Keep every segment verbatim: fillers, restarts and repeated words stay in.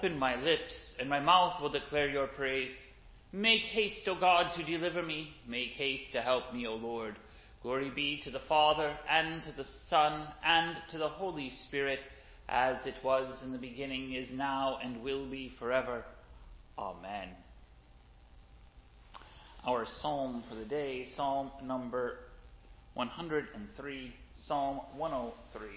open my lips, and my mouth will declare your praise. Make haste, O God, to deliver me. Make haste to help me, O Lord. Glory be to the Father, and to the Son, and to the Holy Spirit, as it was in the beginning, is now, and will be forever. Amen. Our psalm for the day, Psalm number one hundred three, Psalm one oh three.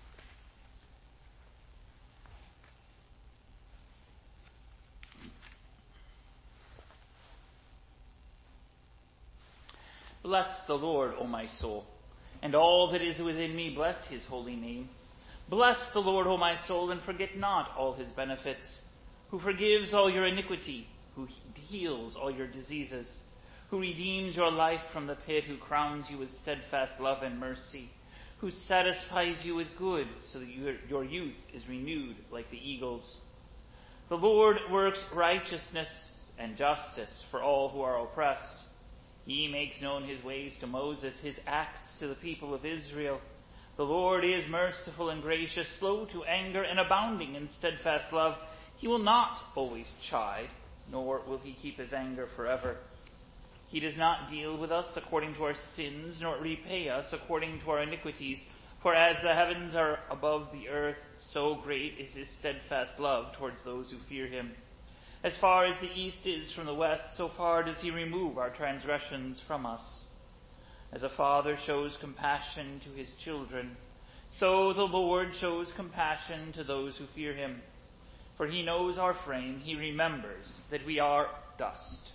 Bless the Lord, O my soul, and all that is within me, bless his holy name. Bless the Lord, O my soul, and forget not all his benefits, who forgives all your iniquity, who heals all your diseases, who redeems your life from the pit, who crowns you with steadfast love and mercy, who satisfies you with good, so that your, your youth is renewed like the eagles. The Lord works righteousness and justice for all who are oppressed. He makes known his ways to Moses, his acts to the people of Israel. The Lord is merciful and gracious, slow to anger, and abounding in steadfast love. He will not always chide, nor will he keep his anger forever. He does not deal with us according to our sins, nor repay us according to our iniquities. For as the heavens are above the earth, so great is his steadfast love towards those who fear him. As far as the east is from the west, so far does he remove our transgressions from us. As a father shows compassion to his children, so the Lord shows compassion to those who fear him. For he knows our frame, he remembers that we are dust.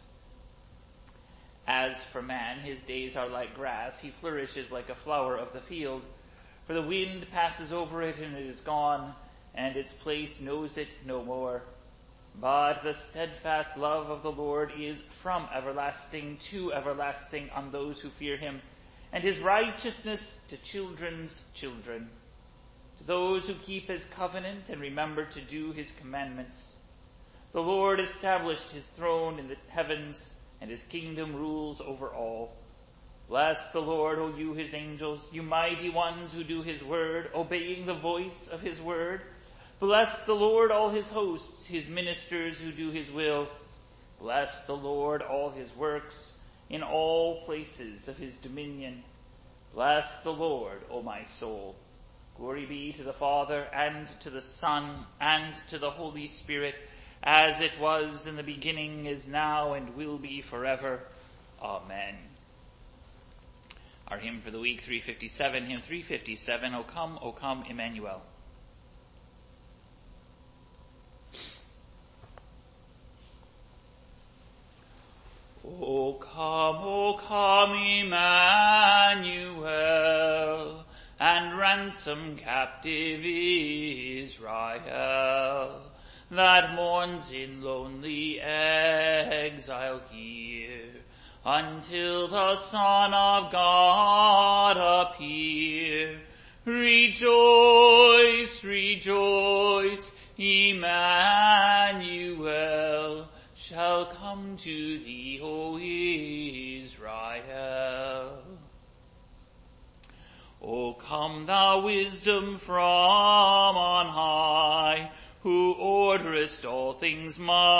As for man, his days are like grass, he flourishes like a flower of the field. For the wind passes over it, and it is gone, and its place knows it no more. But the steadfast love of the Lord is from everlasting to everlasting on those who fear him, and his righteousness to children's children, to those who keep his covenant and remember to do his commandments. The Lord established his throne in the heavens, and his kingdom rules over all. Bless the Lord, O you his angels, you mighty ones who do his word, obeying the voice of his word. Bless the Lord, all his hosts, his ministers who do his will. Bless the Lord, all his works, in all places of his dominion. Bless the Lord, O my soul. Glory be to the Father, and to the Son, and to the Holy Spirit, as it was in the beginning, is now, and will be forever. Amen. Our hymn for the week, three fifty-seven, hymn three fifty-seven, O come, O come, Emmanuel. O come, O come, Emmanuel, and ransom captive Israel, that mourns in lonely exile here, until the Son of God appear. Rejoice, rejoice, Emmanuel shall come to thee, O Israel. O come, thou wisdom from on high, who orderest all things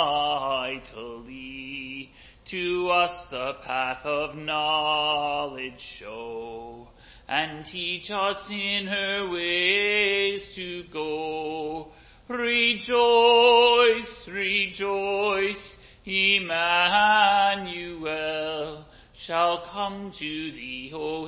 mightily, to us the path of knowledge show, and teach us in her ways to go. Rejoice, rejoice, Emmanuel shall come to thee, O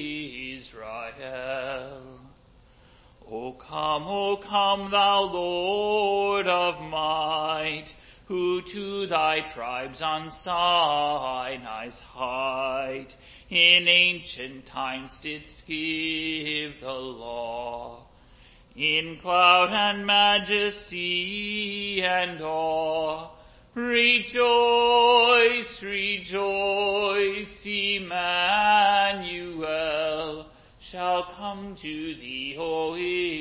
Israel. O come, O come, thou Lord of might, who to thy tribes on Sinai's height in ancient times didst give the law, in cloud and majesty and awe. Rejoice, rejoice, Emmanuel shall come to thee, O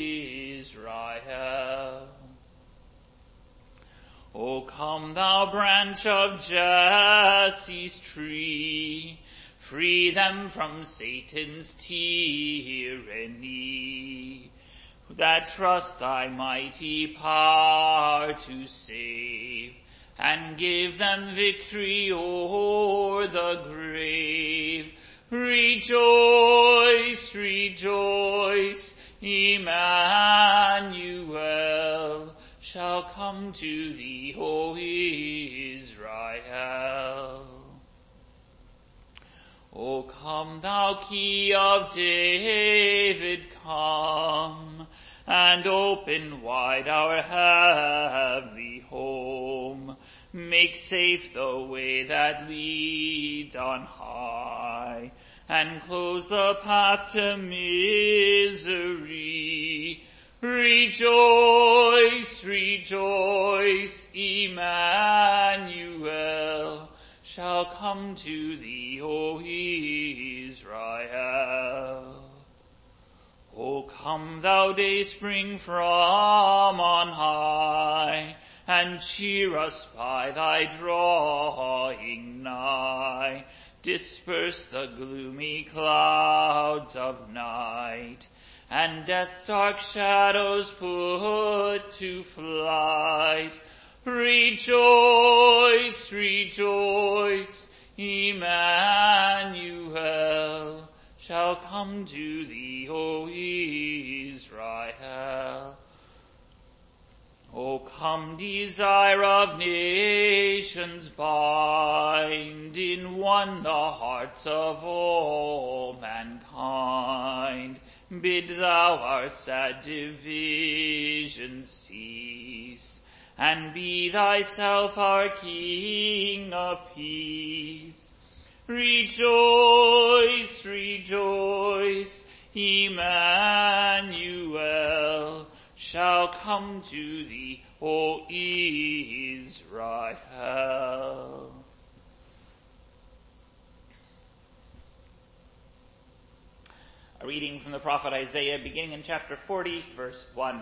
Israel. O come, thou branch of Jesse's tree, free them from Satan's tyranny. that trust thy mighty power to save, and give them victory o'er the grave. Rejoice, rejoice, Emmanuel shall come to thee, O Israel. O come, thou Key of David, come, and open wide our heavenly home. Make safe the way that leads on high, and close the path to misery. Rejoice, rejoice, Emmanuel shall come to thee, O Israel. O come, thou dayspring from on high, and cheer us by thy drawing nigh. Disperse the gloomy clouds of night, and death's dark shadows put to flight. Rejoice, rejoice, Emmanuel shall come to thee, O Israel. O come, desire of nations, bind in one the hearts of all mankind. Bid thou our sad divisions cease, and be thyself our King of peace. Rejoice, rejoice, Emmanuel shall come to thee, O Israel. A reading from the prophet Isaiah, beginning in chapter forty, verse one.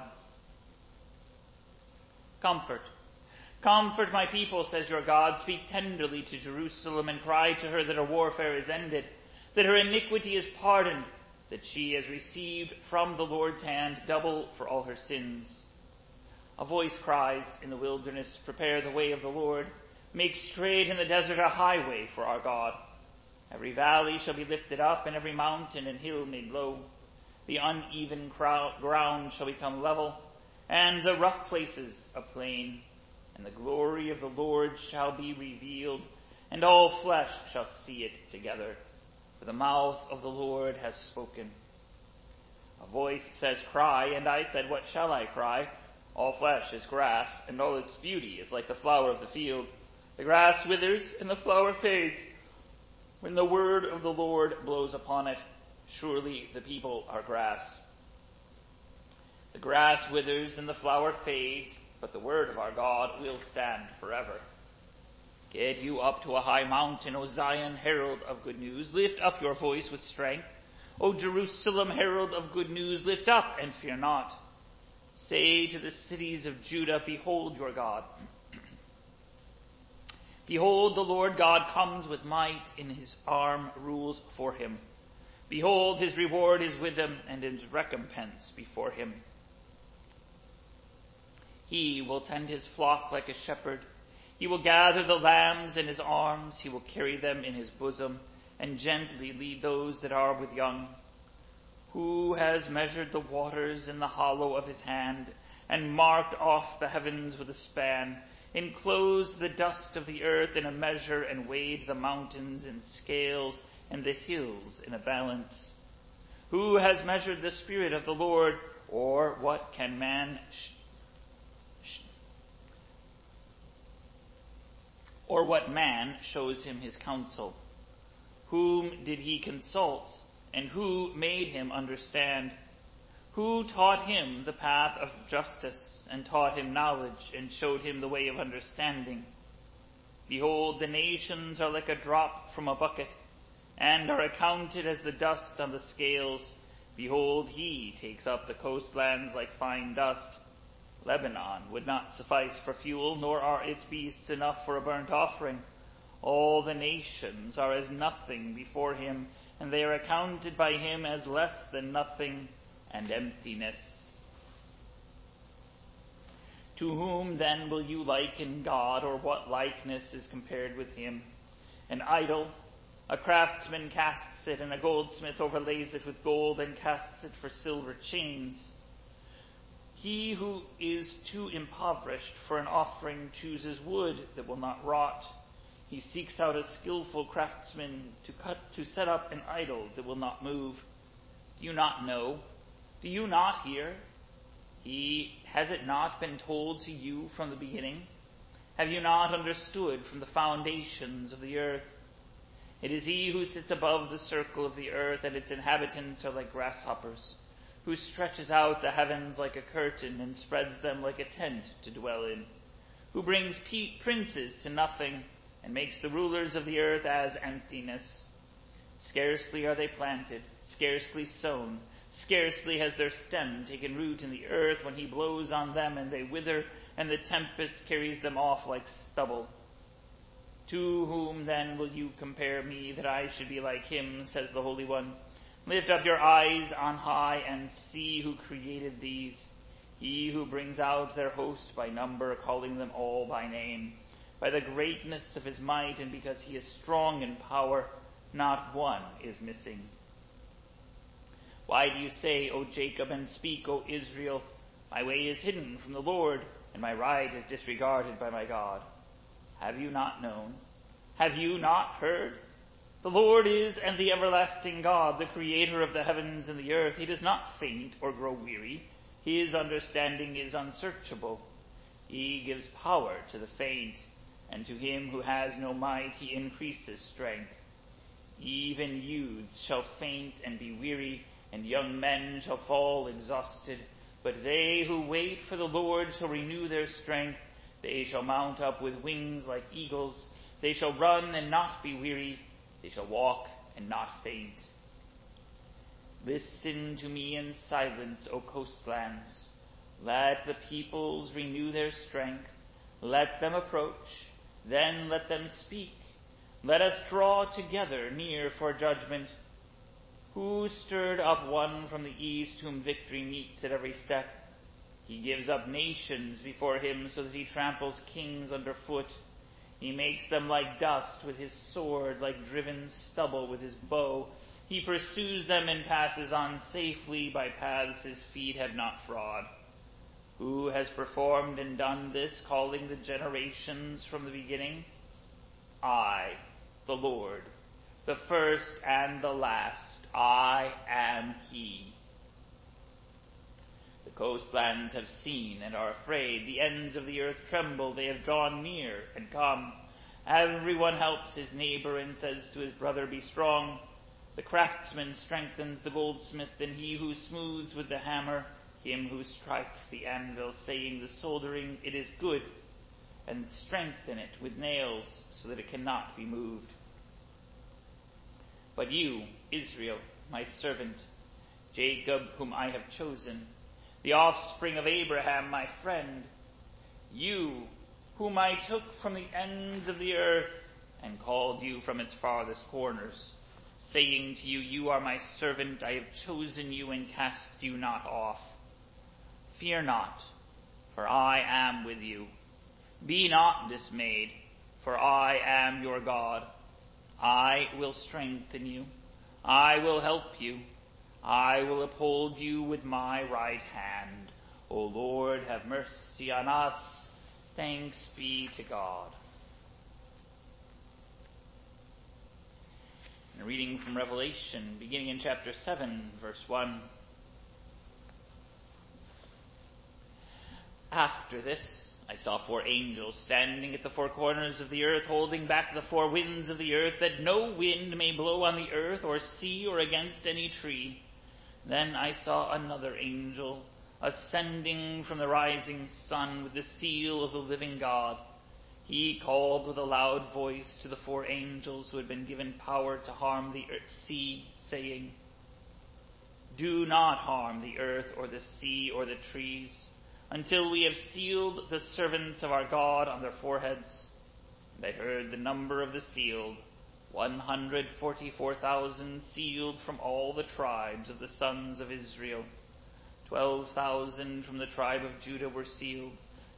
Comfort. Comfort my people, says your God. Speak tenderly to Jerusalem, and cry to her that her warfare is ended, that her iniquity is pardoned, that she has received from the Lord's hand double for all her sins. A voice cries in the wilderness, prepare the way of the Lord, make straight in the desert a highway for our God. Every valley shall be lifted up, and every mountain and hill made low. The uneven ground shall become level, and the rough places a plain. And the glory of the Lord shall be revealed, and all flesh shall see it together. For the mouth of the Lord has spoken. A voice says, cry, and I said, what shall I cry? All flesh is grass, and all its beauty is like the flower of the field. The grass withers, and the flower fades, when the word of the Lord blows upon it. Surely the people are grass. The grass withers, and the flower fades, but the word of our God will stand forever. Get you up to a high mountain, O Zion, herald of good news. Lift up your voice with strength. O Jerusalem, herald of good news, lift up and fear not. Say to the cities of Judah, behold your God. Behold, the Lord God comes with might, in his arm rules for him. Behold, his reward is with him, and his recompense before him. He will tend his flock like a shepherd. He will gather the lambs in his arms. He will carry them in his bosom, and gently lead those that are with young. Who has measured the waters in the hollow of his hand, and marked off the heavens with a span, enclosed the dust of the earth in a measure, and weighed the mountains in scales, and the hills in a balance? Who has measured the Spirit of the Lord, or what can man sh- Or what man shows him his counsel? Whom did he consult, and who made him understand? Who taught him the path of justice, and taught him knowledge, and showed him the way of understanding? Behold, the nations are like a drop from a bucket, and are accounted as the dust on the scales. Behold, he takes up the coastlands like fine dust. Lebanon would not suffice for fuel, nor are its beasts enough for a burnt offering. All the nations are as nothing before him, and they are accounted by him as less than nothing and emptiness. To whom then will you liken God, or what likeness is compared with him? An idol, a craftsman casts it, and a goldsmith overlays it with gold and casts it for silver chains. He who is too impoverished for an offering chooses wood that will not rot. He seeks out a skillful craftsman to cut, to set up an idol that will not move. Do you not know? Do you not hear? He, has it not been told to you from the beginning? Have you not understood from the foundations of the earth? It is he who sits above the circle of the earth, and its inhabitants are like grasshoppers, who stretches out the heavens like a curtain and spreads them like a tent to dwell in, who brings princes to nothing and makes the rulers of the earth as emptiness. Scarcely are they planted, scarcely sown, scarcely has their stem taken root in the earth when he blows on them and they wither, and the tempest carries them off like stubble. To whom then will you compare me, that I should be like him, says the Holy One? Lift up your eyes on high and see who created these. He who brings out their host by number, calling them all by name. By the greatness of his might, and because he is strong in power, not one is missing. Why do you say, O Jacob, and speak, O Israel, my way is hidden from the Lord, and my right is disregarded by my God? Have you not known? Have you not heard? The Lord is and the everlasting God, the creator of the heavens and the earth. He does not faint or grow weary. His understanding is unsearchable. He gives power to the faint, and to him who has no might he increases strength. Even youths shall faint and be weary, and young men shall fall exhausted. But they who wait for the Lord shall renew their strength. They shall mount up with wings like eagles. They shall run and not be weary. They shall walk and not faint. Listen to me in silence, O coastlands. Let the peoples renew their strength. Let them approach, then let them speak. Let us draw together near for judgment. Who stirred up one from the east, whom victory meets at every step? He gives up nations before him, so that he tramples kings underfoot. He makes them like dust with his sword, like driven stubble with his bow. He pursues them and passes on safely by paths his feet have not trod. Who has performed and done this, calling the generations from the beginning? I, the Lord, the first and the last. I am he. The coastlands have seen and are afraid. The ends of the earth tremble. They have drawn near and come. Everyone helps his neighbor and says to his brother, be strong. The craftsman strengthens the goldsmith, and he who smooths with the hammer, him who strikes the anvil, saying the soldering, it is good, and strengthen it with nails, so that it cannot be moved. But you, Israel, my servant, Jacob, whom I have chosen, the offspring of Abraham, my friend, you, whom I took from the ends of the earth and called you from its farthest corners, saying to you, you are my servant, I have chosen you and cast you not off. Fear not, for I am with you. Be not dismayed, for I am your God. I will strengthen you. I will help you. I will uphold you with my right hand. O Lord, have mercy on us. Thanks be to God. And a reading from Revelation, beginning in chapter seven, verse one. After this, I saw four angels standing at the four corners of the earth, holding back the four winds of the earth, that no wind may blow on the earth or sea or against any tree. Then I saw another angel ascending from the rising sun with the seal of the living God. He called with a loud voice to the four angels who had been given power to harm the earth, sea, saying, do not harm the earth or the sea or the trees, until we have sealed the servants of our God on their foreheads. And I heard the number of the sealed, one hundred forty-four thousand sealed from all the tribes of the sons of Israel. Twelve thousand from the tribe of Judah were sealed,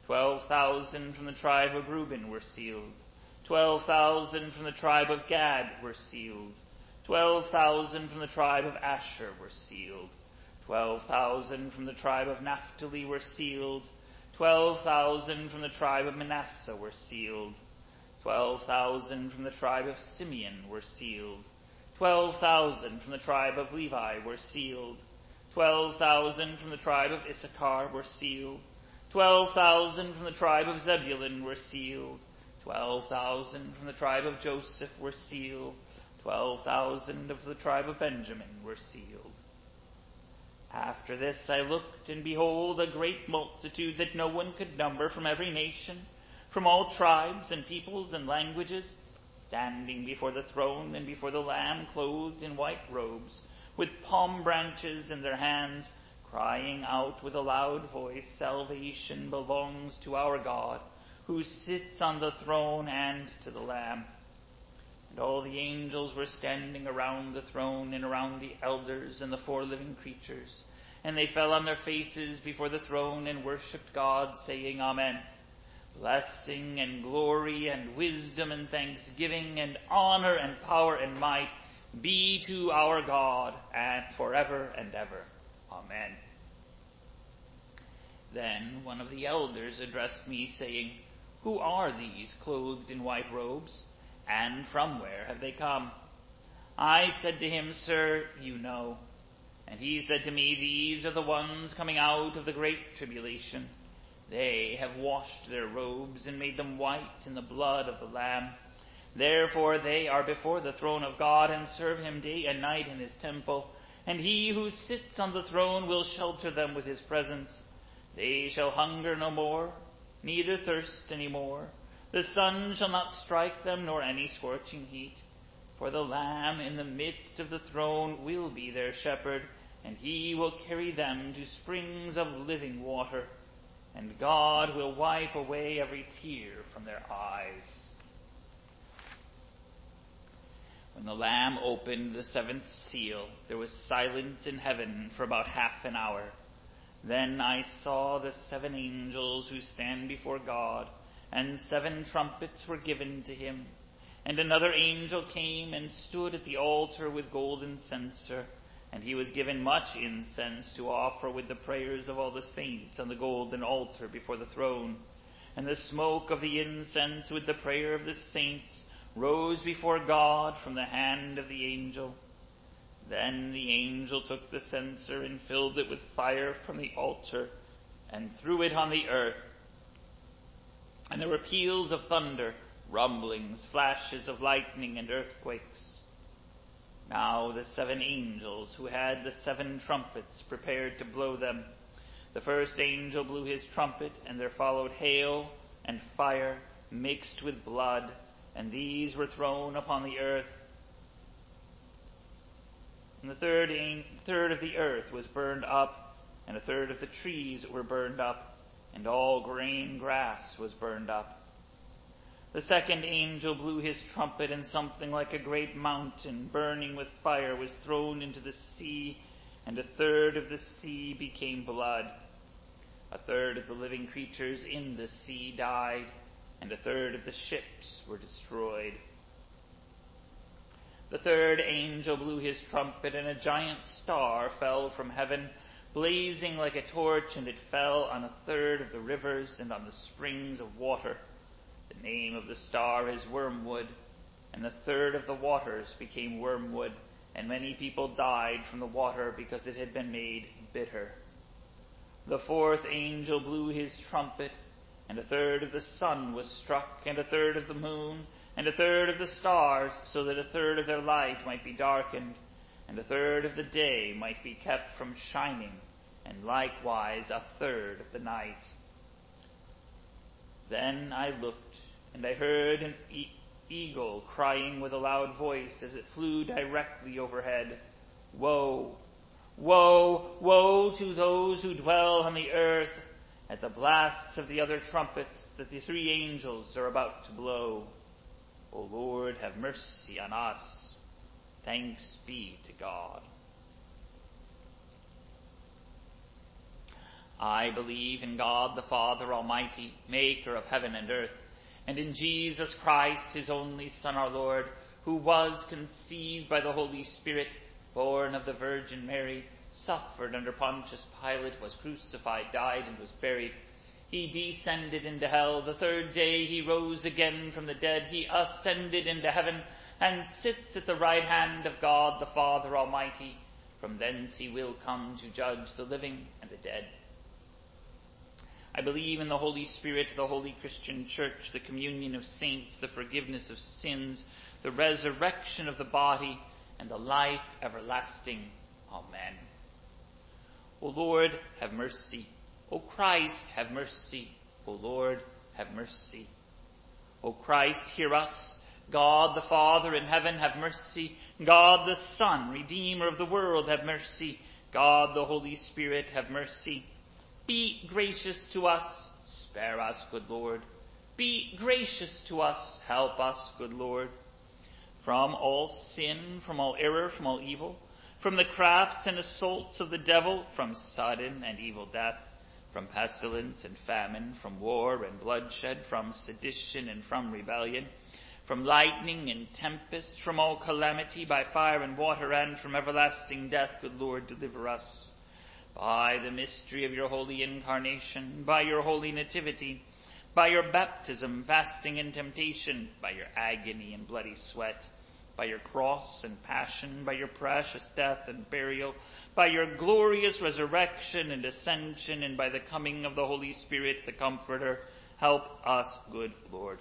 Twelve thousand from the tribe of Reuben were sealed. Twelve thousand from the tribe of Gad were sealed. Twelve thousand from the tribe of Asher were sealed. Twelve thousand from the tribe of Naphtali were sealed. Twelve thousand from the tribe of Manasseh were sealed. Twelve thousand from the tribe of Simeon were sealed. Twelve thousand from the tribe of Levi were sealed. Twelve thousand from the tribe of Issachar were sealed. Twelve thousand from the tribe of Zebulun were sealed. Twelve thousand from the tribe of Joseph were sealed. Twelve thousand of the tribe of Benjamin were sealed. After this I looked, and behold, a great multitude that no one could number, from every nation, from all tribes and peoples and languages, standing before the throne and before the Lamb, clothed in white robes, with palm branches in their hands, crying out with a loud voice, "Salvation belongs to our God, who sits on the throne, and to the Lamb." And all the angels were standing around the throne and around the elders and the four living creatures. And they fell on their faces before the throne and worshipped God, saying, "Amen. Blessing and glory and wisdom and thanksgiving and honor and power and might be to our God and forever and ever. Amen." Then one of the elders addressed me, saying, "Who are these clothed in white robes? And from where have they come?" I said to him, "Sir, you know." And he said to me, "These are the ones coming out of the great tribulation. They have washed their robes and made them white in the blood of the Lamb. Therefore they are before the throne of God and serve him day and night in his temple. And he who sits on the throne will shelter them with his presence. They shall hunger no more, neither thirst any more. The sun shall not strike them, nor any scorching heat. For the Lamb in the midst of the throne will be their shepherd, and he will carry them to springs of living water. And God will wipe away every tear from their eyes." When the Lamb opened the seventh seal, there was silence in heaven for about half an hour. Then I saw the seven angels who stand before God, and seven trumpets were given to him. And another angel came and stood at the altar with golden censer, and he was given much incense to offer with the prayers of all the saints on the golden altar before the throne. And the smoke of the incense with the prayer of the saints rose before God from the hand of the angel. Then the angel took the censer and filled it with fire from the altar and threw it on the earth. And there were peals of thunder, rumblings, flashes of lightning, and earthquakes. Now the seven angels who had the seven trumpets prepared to blow them. The first angel blew his trumpet, and there followed hail and fire mixed with blood, and these were thrown upon the earth. And the third, third of the earth was burned up, and a third of the trees were burned up, and all green grass was burned up. The second angel blew his trumpet, and something like a great mountain burning with fire was thrown into the sea, and a third of the sea became blood. A third of the living creatures in the sea died, and a third of the ships were destroyed. The third angel blew his trumpet, and a giant star fell from heaven, blazing like a torch, and it fell on a third of the rivers and on the springs of water. The name of the star is Wormwood, and a third of the waters became wormwood, and many people died from the water because it had been made bitter. The fourth angel blew his trumpet, and a third of the sun was struck, and a third of the moon, and a third of the stars, so that a third of their light might be darkened, and a third of the day might be kept from shining, and likewise a third of the night. Then I looked, and I heard an e- eagle crying with a loud voice as it flew directly overhead, "Woe! Woe! Woe to those who dwell on the earth at the blasts of the other trumpets that the three angels are about to blow. O Lord, have mercy on us. Thanks be to God." I believe in God the Father Almighty, maker of heaven and earth, and in Jesus Christ, his only Son, our Lord, who was conceived by the Holy Spirit, born of the Virgin Mary, suffered under Pontius Pilate, was crucified, died, and was buried. He descended into hell. The third day he rose again from the dead. He ascended into heaven and sits at the right hand of God the Father Almighty. From thence he will come to judge the living and the dead. I believe in the Holy Spirit, the holy Christian Church, the communion of saints, the forgiveness of sins, the resurrection of the body, and the life everlasting. Amen. O Lord, have mercy. O Christ, have mercy. O Lord, have mercy. O Christ, hear us. God the Father in heaven, have mercy. God the Son, Redeemer of the world, have mercy. God the Holy Spirit, have mercy. Be gracious to us. Spare us, good Lord. Be gracious to us. Help us, good Lord. From all sin, from all error, from all evil, from the crafts and assaults of the devil, from sudden and evil death, from pestilence and famine, from war and bloodshed, from sedition and from rebellion, from lightning and tempest, from all calamity by fire and water, and from everlasting death, good Lord, deliver us. By the mystery of your holy incarnation, by your holy nativity, by your baptism, fasting, and temptation, by your agony and bloody sweat, by your cross and passion, by your precious death and burial, by your glorious resurrection and ascension, and by the coming of the Holy Spirit, the Comforter, help us, good Lord.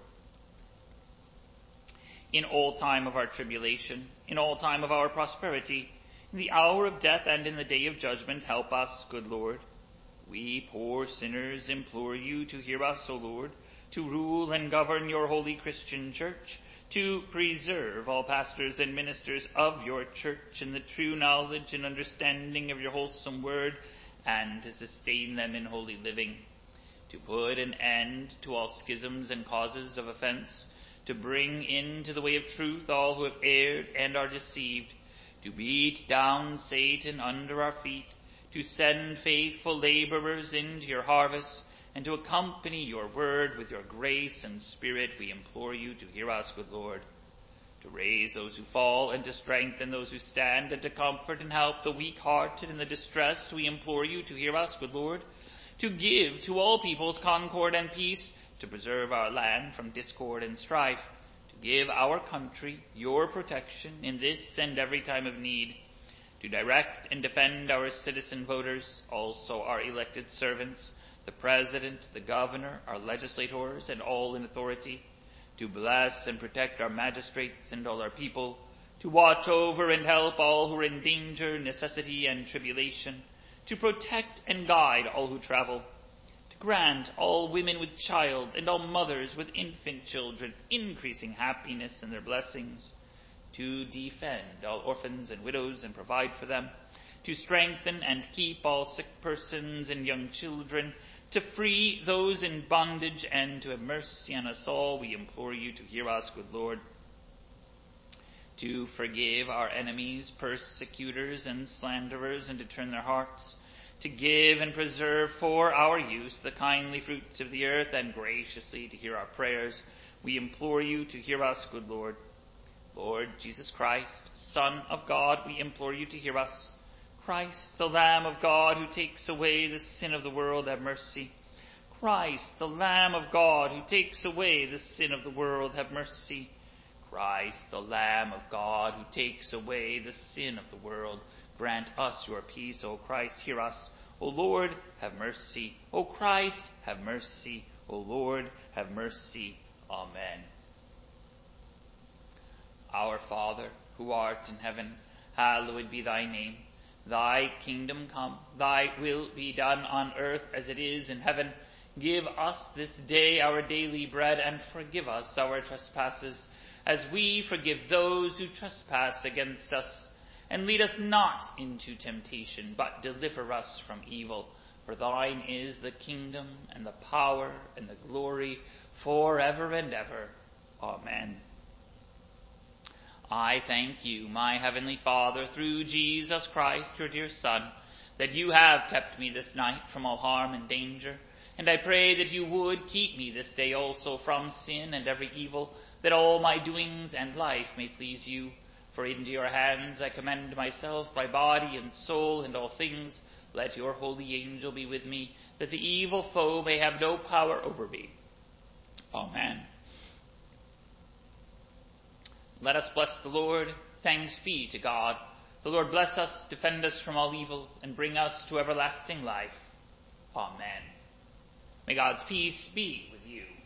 In all time of our tribulation, in all time of our prosperity, in the hour of death and in the day of judgment, help us, good Lord. We poor sinners implore you to hear us, O Lord, to rule and govern your holy Christian Church, to preserve all pastors and ministers of your church in the true knowledge and understanding of your wholesome word, and to sustain them in holy living, to put an end to all schisms and causes of offense, to bring into the way of truth all who have erred and are deceived, to beat down Satan under our feet, to send faithful laborers into your harvest, and to accompany your word with your grace and spirit. We implore you to hear us, good Lord, to raise those who fall and to strengthen those who stand, and to comfort and help the weak-hearted and the distressed. We implore you to hear us, good Lord, to give to all peoples concord and peace, to preserve our land from discord and strife, to give our country your protection in this and every time of need, to direct and defend our citizen voters, also our elected servants, the President, the Governor, our legislators, and all in authority, to bless and protect our magistrates and all our people, to watch over and help all who are in danger, necessity, and tribulation, to protect and guide all who travel, to grant all women with child and all mothers with infant children increasing happiness in their blessings, to defend all orphans and widows and provide for them, to strengthen and keep all sick persons and young children, to free those in bondage, and to have mercy on us all. We implore you to hear us, good Lord, to forgive our enemies, persecutors, and slanderers, and to turn their hearts, to give and preserve for our use the kindly fruits of the earth, and graciously to hear our prayers. We implore you to hear us, good Lord. Lord Jesus Christ, Son of God, we implore you to hear us. Christ, the Lamb of God, who takes away the sin of the world, have mercy. Christ, the Lamb of God, who takes away the sin of the world, have mercy. Christ, the Lamb of God, who takes away the sin of the world, grant us your peace. O Christ, hear us. O Lord, have mercy. O Christ, have mercy. O Lord, have mercy. Amen. Our Father, who art in heaven, hallowed be thy name. Thy kingdom come, thy will be done on earth as it is in heaven. Give us this day our daily bread, and forgive us our trespasses, as we forgive those who trespass against us. And lead us not into temptation, but deliver us from evil. For thine is the kingdom, and the power, and the glory, forever and ever. Amen. I thank you, my heavenly Father, through Jesus Christ, your dear Son, that you have kept me this night from all harm and danger, and I pray that you would keep me this day also from sin and every evil, that all my doings and life may please you. For into your hands I commend myself, my body and soul, and all things. Let your holy angel be with me, that the evil foe may have no power over me. Amen. Let us bless the Lord. Thanks be to God. The Lord bless us, defend us from all evil, and bring us to everlasting life. Amen. May God's peace be with you.